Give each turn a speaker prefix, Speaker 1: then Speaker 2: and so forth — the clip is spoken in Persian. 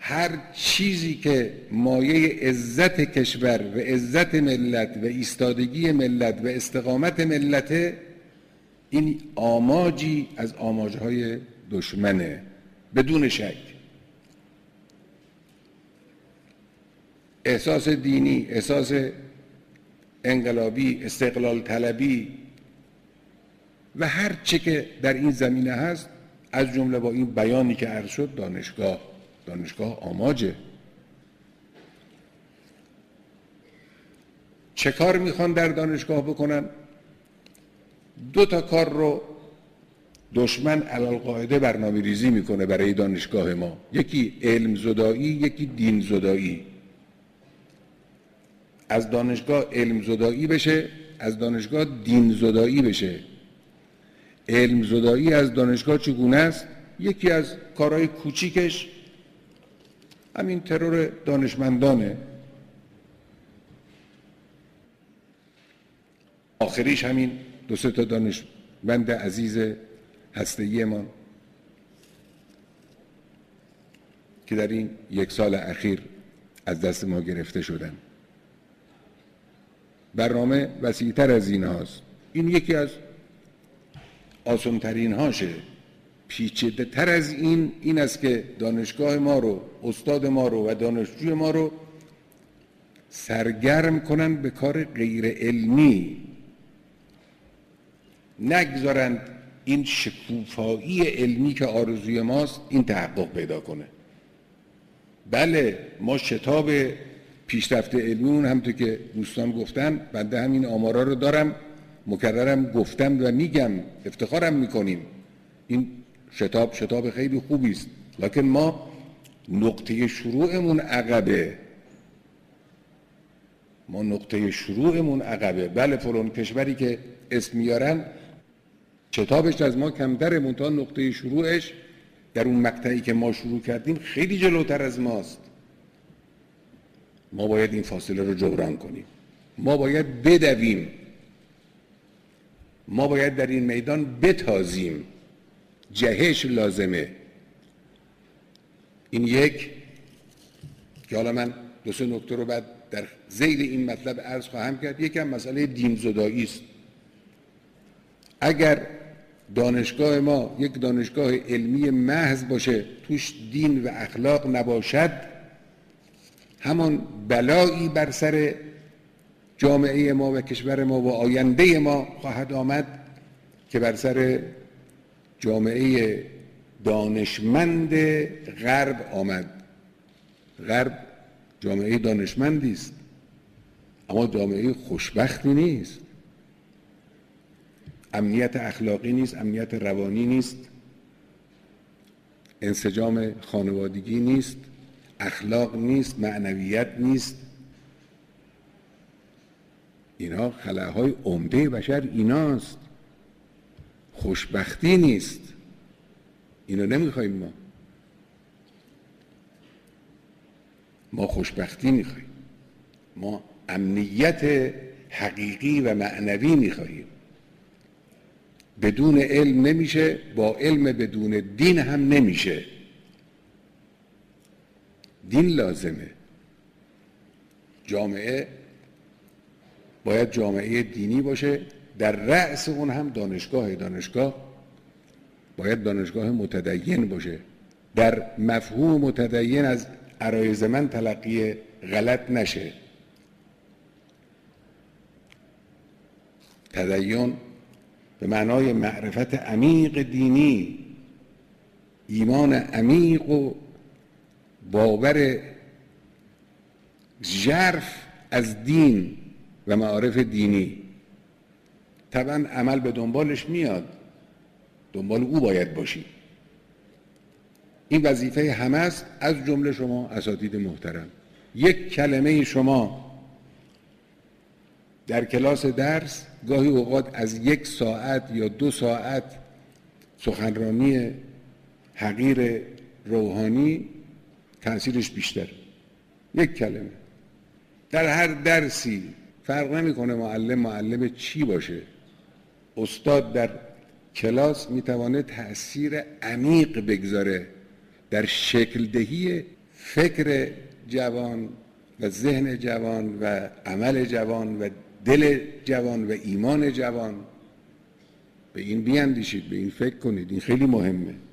Speaker 1: هر چیزی که مایه عزت کشور و عزت ملت و ایستادگی ملت و استقامت ملت، این آماجی از آماجهای دشمنه بدون شک. احساس دینی، احساس انقلابی، استقلال طلبی و هر چه که در این زمینه هست، از جمله با این بیانی که عرض شد، دانشگاه آماجه. چه کار میخوان در دانشگاه بکنن؟ 2 کار رو دشمن علالقاعده برنامه ریزی میکنه برای دانشگاه ما. یکی علم زدایی، یکی دین زدایی. از دانشگاه علم زدایی بشه، از دانشگاه دین زدایی بشه. علم زدایی از دانشگاه چگونه است؟ یکی از کارهای کوچیکش همین ترور دانشمندانه، آخریش همین 2-3 دانشمند عزیز هسته‌ای ما که در این 1 سال اخیر از دست ما گرفته شدن. برنامه وسیع‌تر از این هاست. این یکی از آسان‌ترین هاشه. پیچیده تر از این است که دانشگاه ما رو، استاد ما رو و دانشجوی ما رو سرگرم کنن به کار غیر علمی، نگذارند این شکوفایی علمی که آرزوی ماست این تحقق پیدا کنه. بله، ما شتاب پیشرفت علمیمون همونطور که دوستان گفتن، بنده همین آمارا رو دارم، مکررم گفتم و میگم، افتخارم میکنیم، این شتاب خیلی خوبی است، لکن ما نقطه شروعمون عقبه. بله، فلان کشوری که اسم میارن شتابش از ما کمتره، منتها نقطه شروعش در اون مقطعی که ما شروع کردیم خیلی جلوتر از ماست. ما باید این فاصله رو جبران کنیم، ما باید بدویم، ما باید در این میدان بتازیم. جهش لازمه. این یک که حالا من 2-3 نکته رو بعد در ذیل این مطلب عرض خواهم کرد. یکم مسئله دین زدایی است. اگر دانشگاه ما یک دانشگاه علمی محض باشه، توش دین و اخلاق نباشد، همان بلایی بر سر جامعه ما و کشور ما و آینده ما خواهد آمد که بر سر جامعه دانشمند غرب آمد. غرب جامعه دانشمندی است، اما جامعه خوشبختی نیست. امنیت اخلاقی نیست، امنیت روانی نیست، انسجام خانوادگی نیست، اخلاق نیست، معنویت نیست. اینا خلاهای عمده بشر ایناست. خوشبختی نیست. اینو نمیخوایم. ما خوشبختی میخوایم. ما امنیت حقیقی و معنوی میخوایم. بدون علم نمیشه، با علم بدون دین هم نمیشه. دین لازمه. جامعه باید جامعه دینی باشه، در رأس اون هم دانشگاه باید دانشگاه متدین باشه. در مفهوم متدین از عرایض من تلقی غلط نشه. تدین به معنای معرفت عمیق دینی، ایمان عمیق و باور ژرف از دین و معارف دینی. طبعا عمل به دنبالش میاد، دنبال او باید باشی. این وظیفه همه است، از جمله شما اساتید محترم. یک کلمه شما در کلاس درس گاهی اوقات از 1 ساعت یا 2 ساعت سخنرانی حقیر روحانی تأثیرش بیشتر. یک کلمه در هر درسی، فرق نمیکنه معلم چی باشه، استاد در کلاس میتونه تأثیر عمیق بگذاره در شکل دهی فکر جوان و ذهن جوان و عمل جوان و دل جوان و ایمان جوان. به این بیاندیشید، به این فکر کنید، این خیلی مهمه.